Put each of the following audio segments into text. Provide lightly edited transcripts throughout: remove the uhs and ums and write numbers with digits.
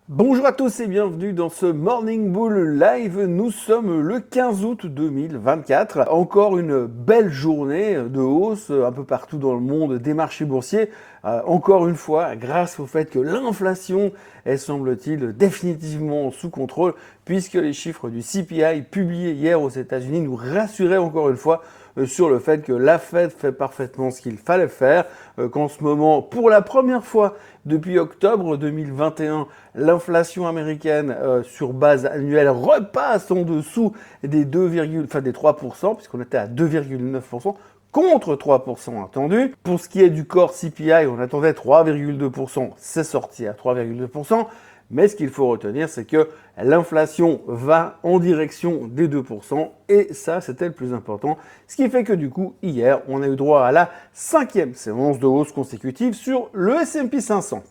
Bonjour à tous et bienvenue dans ce Morning Bull Live. Nous sommes le 15 août 2024. Encore une belle journée de hausse un peu partout dans le monde des marchés boursiers. Encore une fois, grâce au fait que l'inflation est, semble-t-il, définitivement sous contrôle, puisque les chiffres du CPI publiés hier aux États-Unis nous rassuraient encore une fois sur le fait que la Fed fait parfaitement ce qu'il fallait faire, qu'en ce moment, pour la première fois depuis octobre 2021, l'inflation américaine sur base annuelle repasse en dessous des 3%, puisqu'on était à 2,9%, contre 3% attendu. Pour ce qui est du core CPI, on attendait 3,2%, c'est sorti à 3,2%. Mais ce qu'il faut retenir, c'est que l'inflation va en direction des 2%, et ça, c'était le plus important. Ce qui fait que du coup, hier, on a eu droit à la 5e séance de hausse consécutive sur le S&P 500.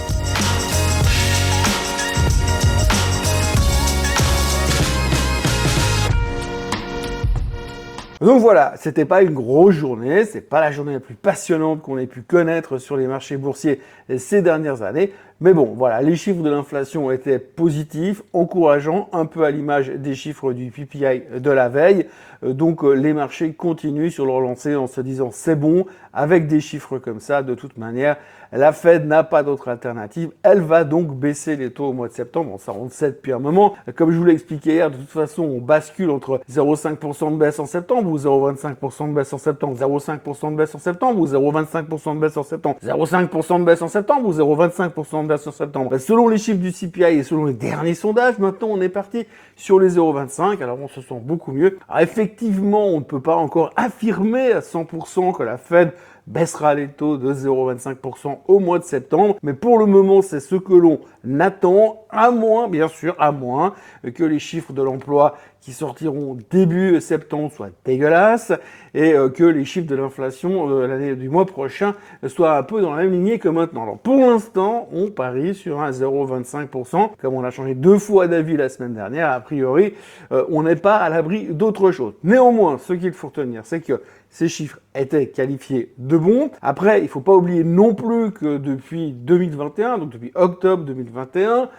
Donc voilà, c'était pas une grosse journée, c'est pas la journée la plus passionnante qu'on ait pu connaître sur les marchés boursiers ces dernières années. Mais bon, voilà, les chiffres de l'inflation étaient positifs, encourageants, un peu à l'image des chiffres du PPI de la veille. Donc les marchés continuent sur leur lancée en se disant c'est bon, avec des chiffres comme ça, de toute manière, la Fed n'a pas d'autre alternative. Elle va donc baisser les taux au mois de septembre. Bon, ça, on le sait depuis un moment. Comme je vous l'ai expliqué hier, de toute façon, on bascule entre 0,5% de baisse en septembre ou 0,25% de baisse en septembre, 0,5% de baisse en septembre ou 0,25% de baisse en septembre, 0,5% de baisse en septembre ou 0,25% de baisse en septembre. Selon les chiffres du CPI et selon les derniers sondages, maintenant, on est parti sur les 0,25. Alors, on se sent beaucoup mieux. Alors, effectivement, on ne peut pas encore affirmer à 100% que la Fed baissera les taux de 0,25% au mois de septembre. Mais pour le moment, c'est ce que l'on attend, à moins, bien sûr, à moins que les chiffres de l'emploi qui sortiront début septembre soient dégueulasses et que les chiffres de l'inflation du mois prochain soient un peu dans la même lignée que maintenant. Alors pour l'instant, on parie sur un 0,25%. Comme on a changé 2 fois d'avis la semaine dernière, a priori, on n'est pas à l'abri d'autre chose. Néanmoins, ce qu'il faut retenir, c'est que ces chiffres étaient qualifiés de bons. Après, il ne faut pas oublier non plus que depuis 2021, donc depuis octobre 2021,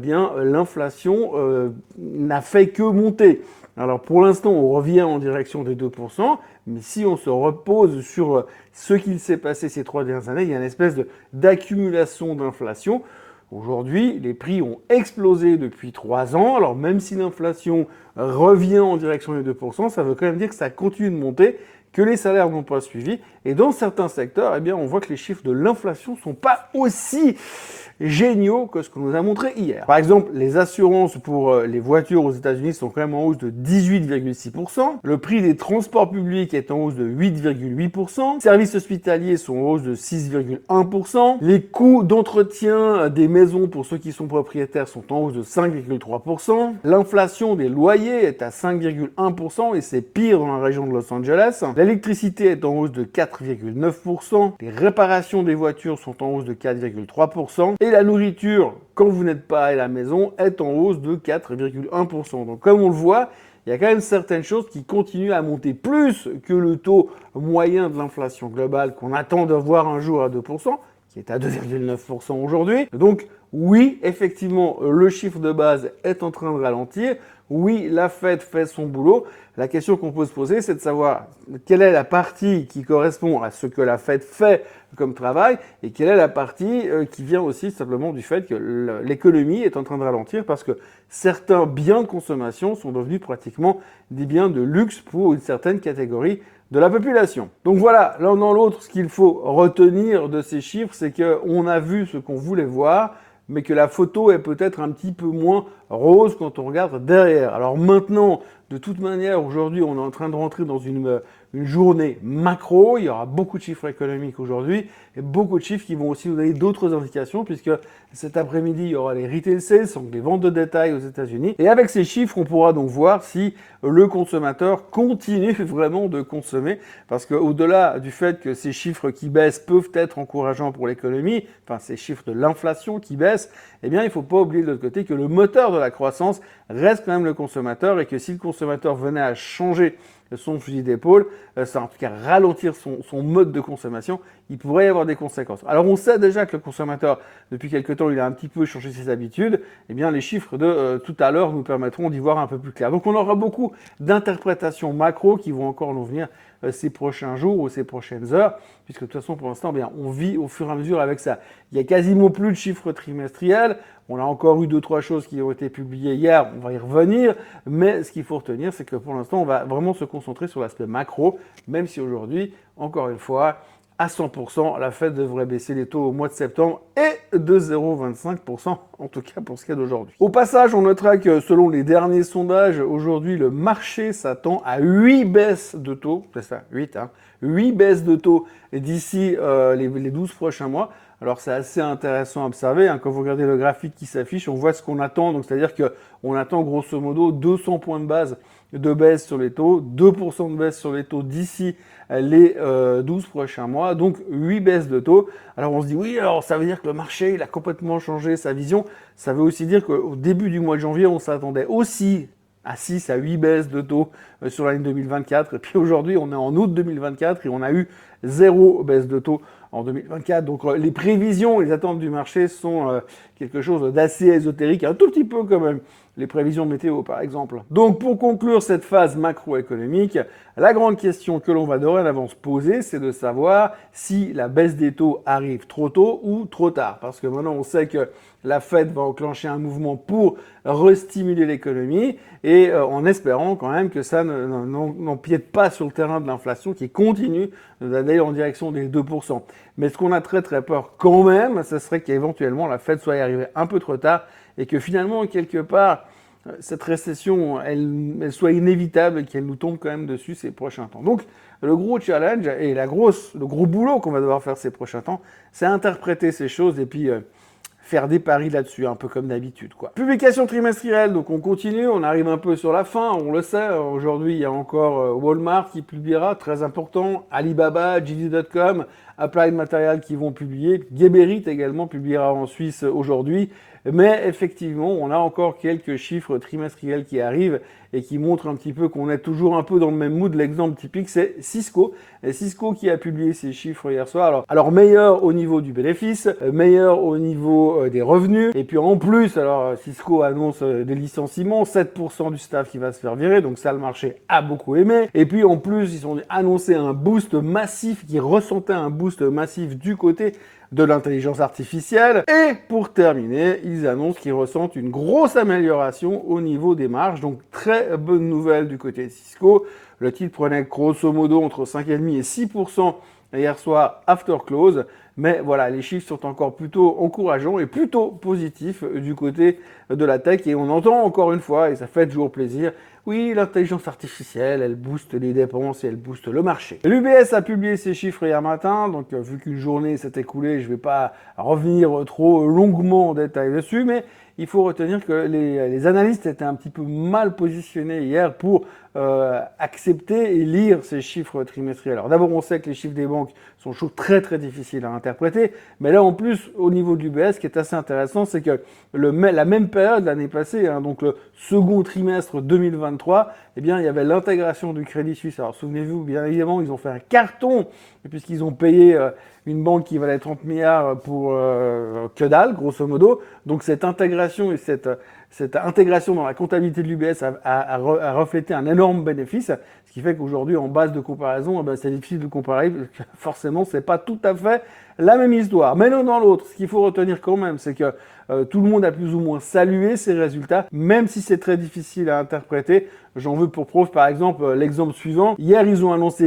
l'inflation n'a fait que monter. Alors pour l'instant, on revient en direction des 2%, mais si on se repose sur ce qu'il s'est passé ces 3 dernières années, il y a une espèce d'accumulation d'inflation. Aujourd'hui, les prix ont explosé depuis 3 ans. Alors même si l'inflation revient en direction des 2%, ça veut quand même dire que ça continue de monter, que les salaires n'ont pas suivi. Et dans certains secteurs, on voit que les chiffres de l'inflation ne sont pas aussi géniaux que ce qu'on nous a montré hier. Par exemple, les assurances pour les voitures aux États-Unis sont quand même en hausse de 18,6%. Le prix des transports publics est en hausse de 8,8%. Les services hospitaliers sont en hausse de 6,1%. Les coûts d'entretien des maisons pour ceux qui sont propriétaires sont en hausse de 5,3%. L'inflation des loyers est à 5,1% et c'est pire dans la région de Los Angeles. L'électricité est en hausse de 4,9%. Les réparations des voitures sont en hausse de 4,3%. Et la nourriture, quand vous n'êtes pas à la maison, est en hausse de 4,1%. Donc comme on le voit, il y a quand même certaines choses qui continuent à monter plus que le taux moyen de l'inflation globale qu'on attend de voir un jour à 2%, qui est à 2,9% aujourd'hui. Donc oui, effectivement, le chiffre de base est en train de ralentir. Oui, la Fed fait son boulot. La question qu'on peut se poser, c'est de savoir quelle est la partie qui correspond à ce que la Fed fait comme travail et quelle est la partie qui vient aussi simplement du fait que l'économie est en train de ralentir parce que certains biens de consommation sont devenus pratiquement des biens de luxe pour une certaine catégorie de la population. Donc voilà, l'un dans l'autre, ce qu'il faut retenir de ces chiffres, c'est qu'on a vu ce qu'on voulait voir, mais que la photo est peut-être un petit peu moins rose quand on regarde derrière. Alors maintenant, de toute manière, aujourd'hui, on est en train de rentrer dans une journée macro. Il y aura beaucoup de chiffres économiques aujourd'hui et beaucoup de chiffres qui vont aussi nous donner d'autres indications puisque cet après-midi, il y aura les retail sales, donc les ventes de détail aux États-Unis. Et avec ces chiffres, on pourra donc voir si le consommateur continue vraiment de consommer parce qu'au-delà du fait que ces chiffres qui baissent peuvent être encourageants pour l'économie, enfin ces chiffres de l'inflation qui baissent, il ne faut pas oublier de l'autre côté que le moteur de la croissance reste quand même le consommateur et que si le consommateur venait à changer son fusil d'épaule, ça en tout cas ralentir son mode de consommation, il pourrait y avoir des conséquences. Alors on sait déjà que le consommateur, depuis quelque temps, il a un petit peu changé ses habitudes. Eh bien les chiffres de tout à l'heure nous permettront d'y voir un peu plus clair. Donc on aura beaucoup d'interprétations macro qui vont encore nous venir ces prochains jours ou ces prochaines heures, puisque de toute façon pour l'instant, bien, on vit au fur et à mesure avec ça. Il y a quasiment plus de chiffres trimestriels. On a encore eu 2-3 choses qui ont été publiées hier, on va y revenir, mais ce qu'il faut retenir, c'est que pour l'instant, on va vraiment se concentrer sur l'aspect macro, même si aujourd'hui, encore une fois, à 100%, la Fed devrait baisser les taux au mois de septembre et de 0,25%, en tout cas pour ce qui est d'aujourd'hui. Au passage, on notera que selon les derniers sondages, aujourd'hui, le marché s'attend à 8 baisses de taux, c'est ça, 8, 8 baisses de taux d'ici les 12 prochains mois. Alors c'est assez intéressant à observer, quand vous regardez le graphique qui s'affiche, on voit ce qu'on attend, donc c'est-à-dire qu'on attend grosso modo 200 points de base de baisse sur les taux, 2% de baisse sur les taux d'ici les 12 prochains mois, donc 8 baisses de taux. Alors on se dit oui, alors ça veut dire que le marché il a complètement changé sa vision, ça veut aussi dire qu'au début du mois de janvier, on s'attendait aussi à 6 à 8 baisses de taux sur l'année 2024, et puis aujourd'hui on est en août 2024 et on a eu 0 baisse de taux en 2024. Donc les prévisions, les attentes du marché sont quelque chose d'assez ésotérique, un tout petit peu quand même les prévisions météo par exemple. Donc pour conclure cette phase macroéconomique, la grande question que l'on va dorénavant se poser, c'est de savoir si la baisse des taux arrive trop tôt ou trop tard. Parce que maintenant on sait que la Fed va enclencher un mouvement pour restimuler l'économie et en espérant quand même que ça n'empiète pas sur le terrain de l'inflation qui continue d'aller en direction des 2%. Mais ce qu'on a très très peur quand même, ce serait qu'éventuellement la Fed soit arrivée un peu trop tard et que finalement, quelque part, cette récession, elle soit inévitable et qu'elle nous tombe quand même dessus ces prochains temps. Donc, le gros challenge et le gros boulot qu'on va devoir faire ces prochains temps, c'est interpréter ces choses et puis faire des paris là-dessus, un peu comme d'habitude, quoi. Publication trimestrielle, donc on continue, on arrive un peu sur la fin, on le sait. Aujourd'hui, il y a encore Walmart qui publiera, très important, Alibaba, JD.com, Applied Materials qui vont publier, Geberit également publiera en Suisse aujourd'hui. Mais effectivement, on a encore quelques chiffres trimestriels qui arrivent et qui montrent un petit peu qu'on est toujours un peu dans le même mood. L'exemple typique, c'est Cisco. Et Cisco qui a publié ses chiffres hier soir. Alors meilleur au niveau du bénéfice, meilleur au niveau des revenus. Et puis en plus, alors Cisco annonce des licenciements, 7% du staff qui va se faire virer. Donc ça, le marché a beaucoup aimé. Et puis en plus, ils ont annoncé un boost massif, qui ressentait un boost massif du côté de l'intelligence artificielle. Et pour terminer, ils annoncent qu'ils ressentent une grosse amélioration au niveau des marges. Donc très bonne nouvelle du côté de Cisco. Le titre prenait grosso modo entre 5,5 et 6% hier soir after close. Mais voilà, les chiffres sont encore plutôt encourageants et plutôt positifs du côté de la tech. Et on entend encore une fois, et ça fait toujours plaisir, oui, l'intelligence artificielle, elle booste les dépenses et elle booste le marché. L'UBS a publié ses chiffres hier matin, donc vu qu'une journée s'est écoulée, je ne vais pas revenir trop longuement en détail dessus, mais il faut retenir que les analystes étaient un petit peu mal positionnés hier pour accepter et lire ces chiffres trimestriels. Alors d'abord, on sait que les chiffres des banques sont très très difficiles à interpréter, mais là en plus, au niveau de l'UBS, ce qui est assez intéressant, c'est que la même période l'année passée, donc le second trimestre 2023, eh bien, il y avait l'intégration du Crédit Suisse. Alors souvenez-vous, bien évidemment, ils ont fait un carton, puisqu'ils ont payé une banque qui valait 30 milliards pour que dalle, grosso modo. Donc cette intégration et cette intégration dans la comptabilité de l'UBS a reflété un énorme bénéfice, ce qui fait qu'aujourd'hui, en base de comparaison, c'est difficile de comparer, parce que forcément, c'est pas tout à fait la même histoire. Mais l'un dans l'autre, ce qu'il faut retenir quand même, c'est que tout le monde a plus ou moins salué ces résultats, même si c'est très difficile à interpréter. J'en veux pour preuve, par exemple, l'exemple suivant. Hier, ils ont annoncé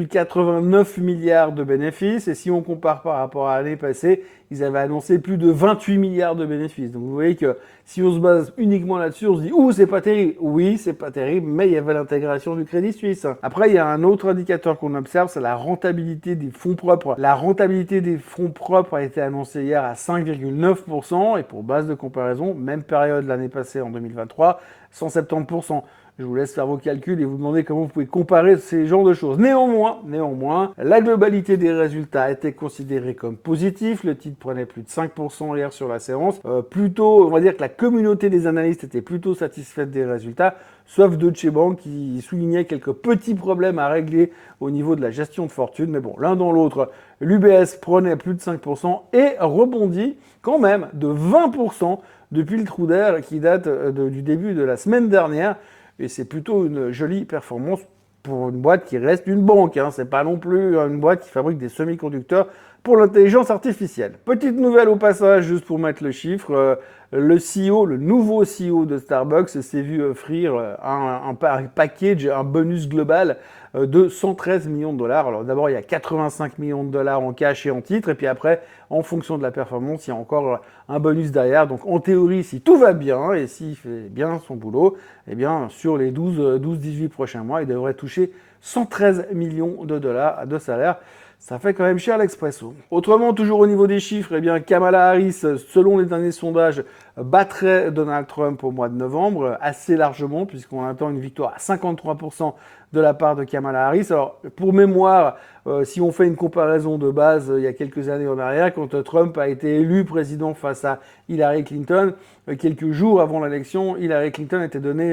2,89 milliards de bénéfices, et si on compare par rapport à l'année passée, ils avaient annoncé plus de 28 milliards de bénéfices. Donc vous voyez que si on se base uniquement là-dessus, on se dit « Ouh, c'est pas terrible ». Oui, c'est pas terrible, mais il y avait l'intégration du Crédit Suisse. Après, il y a un autre indicateur qu'on observe, c'est la rentabilité des fonds propres. La rentabilité des fonds propres a été annoncée hier à 5,9%, et pour base de comparaison, même période l'année passée en 2023, 170%. Je vous laisse faire vos calculs et vous demander comment vous pouvez comparer ces genres de choses. Néanmoins, la globalité des résultats était considérée comme positif. Le titre prenait plus de 5% hier sur la séance. Plutôt, on va dire que la communauté des analystes était plutôt satisfaite des résultats, sauf Deutsche Bank qui soulignait quelques petits problèmes à régler au niveau de la gestion de fortune. Mais bon, l'un dans l'autre, l'UBS prenait plus de 5% et rebondit quand même de 20% depuis le trou d'air qui date du début de la semaine dernière. Et c'est plutôt une jolie performance pour une boîte qui reste une banque. Hein. C'est pas non plus une boîte qui fabrique des semi-conducteurs pour l'intelligence artificielle. Petite nouvelle au passage, juste pour mettre le chiffre, le CEO, le nouveau CEO de Starbucks s'est vu offrir un package, un bonus global de 113 millions de dollars. Alors d'abord, il y a 85 millions de dollars en cash et en titres, et puis après, en fonction de la performance, il y a encore un bonus derrière. Donc en théorie, si tout va bien et s'il fait bien son boulot, eh bien sur les 12-18 prochains mois, il devrait toucher 113 millions de dollars de salaire. Ça fait quand même cher l'expresso. Autrement, toujours au niveau des chiffres, eh bien, Kamala Harris, selon les derniers sondages, battrait Donald Trump au mois de novembre, assez largement, puisqu'on attend une victoire à 53% de la part de Kamala Harris. Alors, pour mémoire, si on fait une comparaison de base, il y a quelques années en arrière, quand Trump a été élu président face à Hillary Clinton, quelques jours avant l'élection, Hillary Clinton était donnée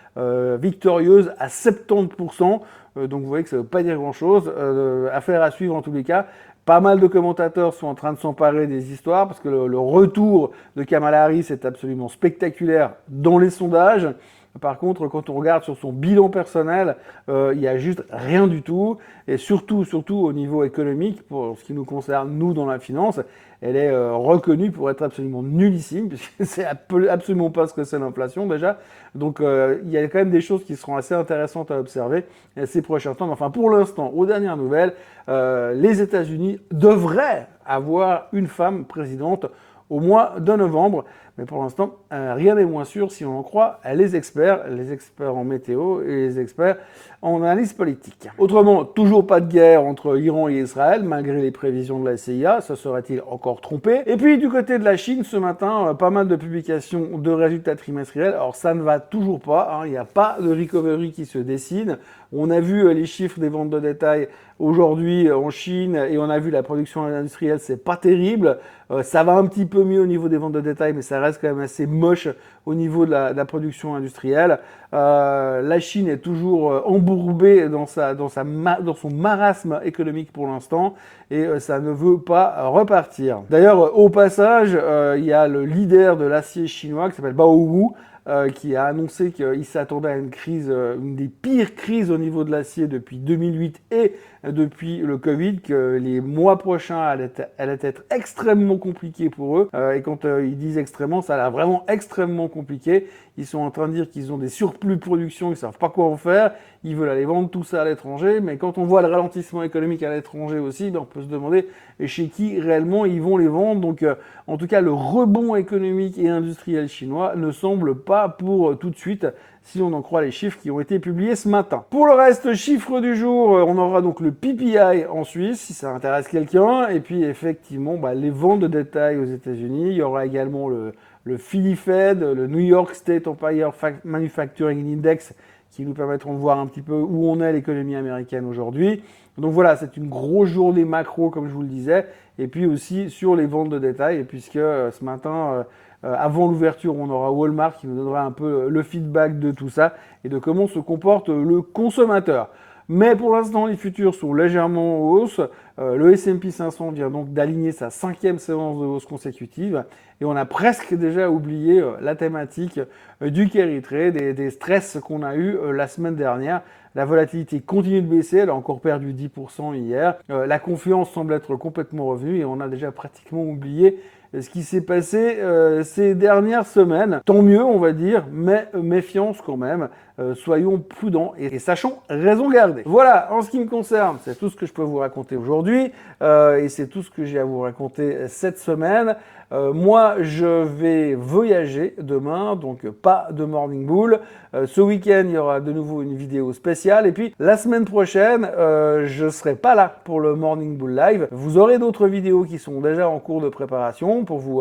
victorieuse à 70%. Donc vous voyez que ça ne veut pas dire grand-chose. Affaire à suivre en tous les cas. Pas mal de commentateurs sont en train de s'emparer des histoires parce que le retour de Kamala Harris est absolument spectaculaire dans les sondages. Par contre, quand on regarde sur son bilan personnel, il n'y a juste rien du tout. Et surtout au niveau économique, pour ce qui nous concerne, nous, dans la finance, elle est reconnue pour être absolument nullissime, puisque c'est absolument pas ce que c'est l'inflation déjà. Donc il y a quand même des choses qui seront assez intéressantes à observer ces prochains temps. Mais enfin, pour l'instant, aux dernières nouvelles, les États-Unis devraient avoir une femme présidente au mois de novembre. Mais pour l'instant, rien n'est moins sûr si on en croit les experts en météo et les experts en analyse politique. Autrement, toujours pas de guerre entre Iran et Israël, malgré les prévisions de la CIA, se serait-il encore trompé? Et puis du côté de la Chine, ce matin, pas mal de publications de résultats trimestriels. Alors ça ne va toujours pas, hein, il n'y a pas de recovery qui se dessine. On a vu les chiffres des ventes de détail aujourd'hui en Chine et on a vu la production industrielle, c'est pas terrible. Ça va un petit peu mieux au niveau des ventes de détail, mais ça reste quand même assez moche au niveau de la production industrielle. La Chine est toujours embourbée dans son marasme économique pour l'instant et ça ne veut pas repartir. D'ailleurs, au passage, il y a le leader de l'acier chinois qui s'appelle Baowu, qui a annoncé qu'il s'attendait à une crise, une des pires crises au niveau de l'acier depuis 2008 et depuis le Covid, que les mois prochains allaient être extrêmement compliqués pour eux. Et quand ils disent extrêmement, ça a l'air vraiment extrêmement compliqué. Ils sont en train de dire qu'ils ont des surplus de production, ils ne savent pas quoi en faire, ils veulent aller vendre tout ça à l'étranger, mais quand on voit le ralentissement économique à l'étranger aussi, ben on peut se demander chez qui réellement ils vont les vendre. Donc en tout cas, le rebond économique et industriel chinois ne semble pas pour tout de suite, si on en croit les chiffres qui ont été publiés ce matin. Pour le reste, chiffre du jour, on aura donc le PPI en Suisse, si ça intéresse quelqu'un, et puis effectivement, les ventes de détail aux États-Unis. Il y aura également le Philly Fed, le New York State Empire Manufacturing Index, qui nous permettront de voir un petit peu où on est l'économie américaine aujourd'hui. Donc voilà, c'est une grosse journée macro, comme je vous le disais, et puis aussi sur les ventes de détail, puisque ce matin, avant l'ouverture, on aura Walmart qui nous donnera un peu le feedback de tout ça et de comment se comporte le consommateur. Mais pour l'instant, les futurs sont légèrement en hausse. Le S&P 500 vient donc d'aligner sa 5e séance de hausse consécutive. Et on a presque déjà oublié la thématique du carry trade et des stress qu'on a eu la semaine dernière. La volatilité continue de baisser, elle a encore perdu 10% hier. La confiance semble être complètement revenue et on a déjà pratiquement oublié ce qui s'est passé ces dernières semaines. Tant mieux, on va dire, mais méfiance quand même. Soyons prudents et sachons raison garder. Voilà, en ce qui me concerne, c'est tout ce que je peux vous raconter aujourd'hui et c'est tout ce que j'ai à vous raconter cette semaine. Moi, je vais voyager demain, donc pas de Morning Bull. Ce week-end, il y aura de nouveau une vidéo spéciale. Et puis, la semaine prochaine, je serai pas là pour le Morning Bull Live. Vous aurez d'autres vidéos qui sont déjà en cours de préparation pour vous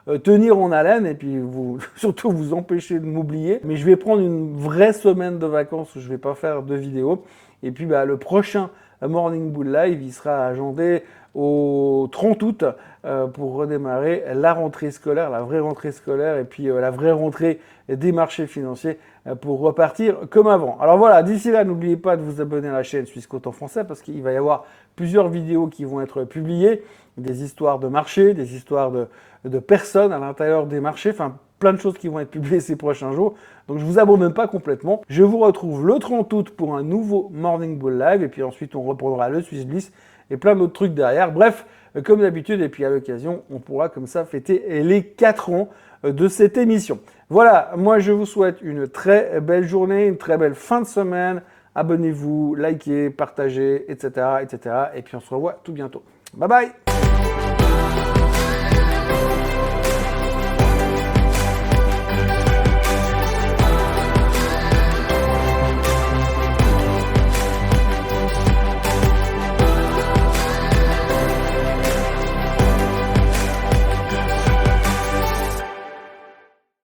tenir en haleine et puis surtout vous empêcher de m'oublier. Mais je vais prendre une vraie semaine de vacances où je ne vais pas faire de vidéo. Et puis le prochain Morning Bull Live, il sera agendé au 30 août pour redémarrer la rentrée scolaire, la vraie rentrée scolaire et puis la vraie rentrée des marchés financiers pour repartir comme avant. Alors voilà, d'ici là, n'oubliez pas de vous abonner à la chaîne Suisse Côte en français parce qu'il va y avoir plusieurs vidéos qui vont être publiées, des histoires de marché, des histoires de personnes à l'intérieur des marchés, enfin plein de choses qui vont être publiées ces prochains jours. Donc je ne vous abandonne pas complètement. Je vous retrouve le 30 août pour un nouveau Morning Bull Live et puis ensuite on reprendra le Swiss Bliss et plein d'autres trucs derrière. Bref, comme d'habitude, et puis à l'occasion, on pourra comme ça fêter les 4 ans de cette émission. Voilà, moi je vous souhaite une très belle journée, une très belle fin de semaine. Abonnez-vous, likez, partagez, etc., etc. Et puis on se revoit tout bientôt. Bye bye!